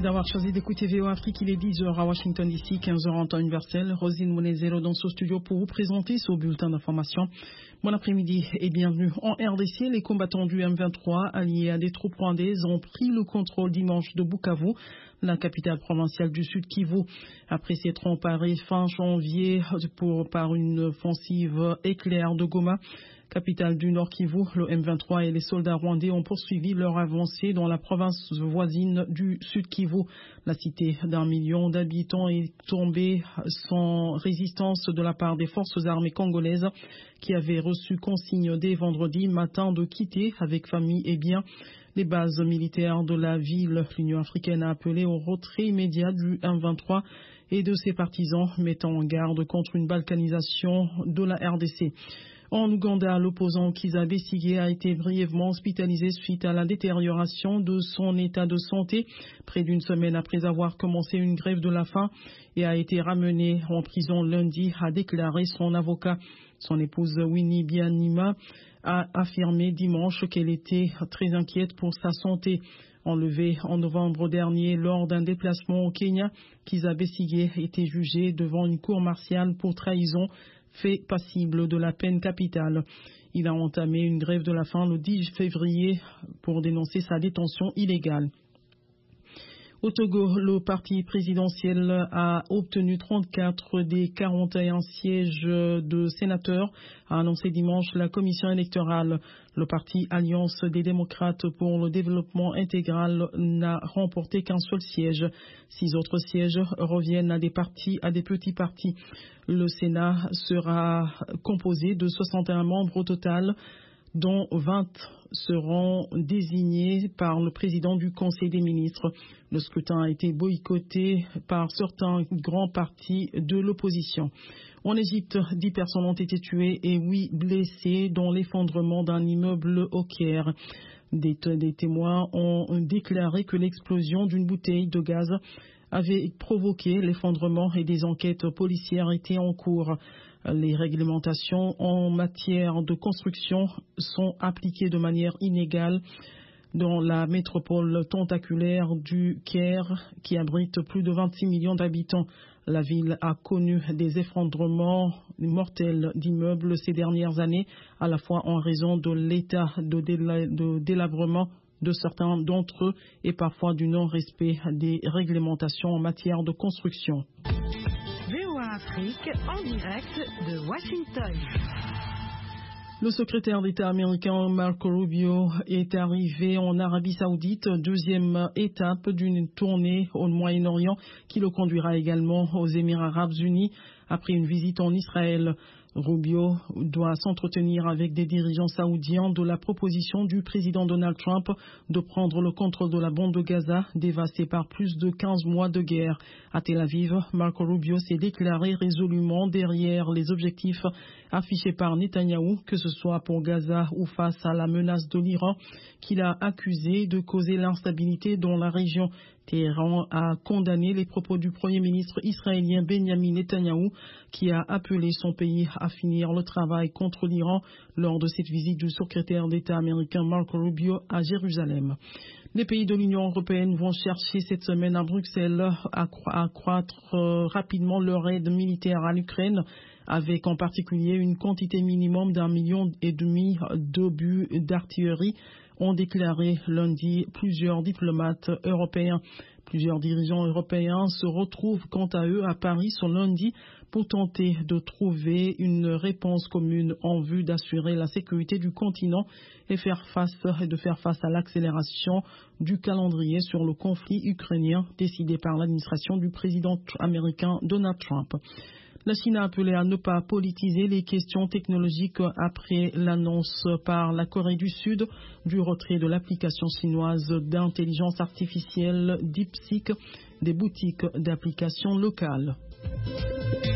d'avoir choisi d'écouter VOA Afrique. Il est 10h à Washington DC, 15h en temps universel. Rosine Monezero dans ce studio pour vous présenter ce bulletin d'information. Bon après-midi et bienvenue. En RDC, les combattants du M23 alliés à des troupes rwandaises ont pris le contrôle dimanche de Bukavu, la capitale provinciale du Sud Kivu. Après s'être emparés fin janvier par une offensive éclair de Goma, capitale du Nord Kivu, le M23 et les soldats rwandais ont poursuivi leur avancée dans la province voisine du Sud Kivu. La cité d'1 million d'habitants est tombée sans résistance de la part des forces armées congolaises qui avaient reçu consigne dès vendredi matin de quitter avec famille et biens les bases militaires de la ville. L'Union africaine a appelé au retrait immédiat du M23 et de ses partisans, mettant en garde contre une balkanisation de la RDC. En Ouganda, l'opposant Kizza Besigye a été brièvement hospitalisé suite à la détérioration de son état de santé près d'une semaine après avoir commencé une grève de la faim et a été ramené en prison lundi, a déclaré son avocat. Son épouse Winnie Byanyima a affirmé dimanche qu'elle était très inquiète pour sa santé. Enlevé en novembre dernier lors d'un déplacement au Kenya, Kizza Besigye était jugé devant une cour martiale pour trahison, fait passible de la peine capitale. Il a entamé une grève de la faim le 10 février pour dénoncer sa détention illégale. Au Togo, le parti présidentiel a obtenu 34 des 41 sièges de sénateurs, a annoncé dimanche la commission électorale. Le parti Alliance des démocrates pour le développement intégral n'a remporté qu'un seul siège. 6 autres sièges reviennent à des petits partis. Le Sénat sera composé de 61 membres au total, dont 20 seront désignés par le président du Conseil des ministres. Le scrutin a été boycotté par certains grands partis de l'opposition. En Égypte, 10 personnes ont été tuées et 8 blessées dans l'effondrement d'un immeuble au Caire. Des témoins ont déclaré que l'explosion d'une bouteille de gaz avait provoqué l'effondrement et des enquêtes policières étaient en cours. Les réglementations en matière de construction sont appliquées de manière inégale dans la métropole tentaculaire du Caire, qui abrite plus de 26 millions d'habitants. La ville a connu des effondrements mortels d'immeubles ces dernières années, à la fois en raison de l'état de délabrement de certains d'entre eux et parfois du non-respect des réglementations en matière de construction. VOA Afrique en direct de Washington. Le secrétaire d'État américain Marco Rubio est arrivé en Arabie Saoudite, deuxième étape d'une tournée au Moyen-Orient qui le conduira également aux Émirats Arabes Unis après une visite en Israël. Rubio doit s'entretenir avec des dirigeants saoudiens de la proposition du président Donald Trump de prendre le contrôle de la bande de Gaza, dévastée par plus de 15 mois de guerre. À Tel Aviv, Marco Rubio s'est déclaré résolument derrière les objectifs affichés par Netanyahou, que ce soit pour Gaza ou face à la menace de l'Iran, qu'il a accusé de causer l'instabilité dans la région. Téhéran a condamné les propos du Premier ministre israélien Benjamin Netanyahou, qui a appelé son pays à finir le travail contre l'Iran lors de cette visite du secrétaire d'État américain Marco Rubio à Jérusalem. Les pays de l'Union européenne vont chercher cette semaine à Bruxelles à accroître rapidement leur aide militaire à l'Ukraine, avec en particulier une quantité minimum d'1,5 million d'obus d'artillerie, ont déclaré lundi plusieurs diplomates européens. Plusieurs dirigeants européens se retrouvent quant à eux à Paris ce lundi pour tenter de trouver une réponse commune en vue d'assurer la sécurité du continent et de faire face à l'accélération du calendrier sur le conflit ukrainien décidé par l'administration du président américain Donald Trump. La Chine a appelé à ne pas politiser les questions technologiques après l'annonce par la Corée du Sud du retrait de l'application chinoise d'intelligence artificielle DeepSeek des boutiques d'applications locales.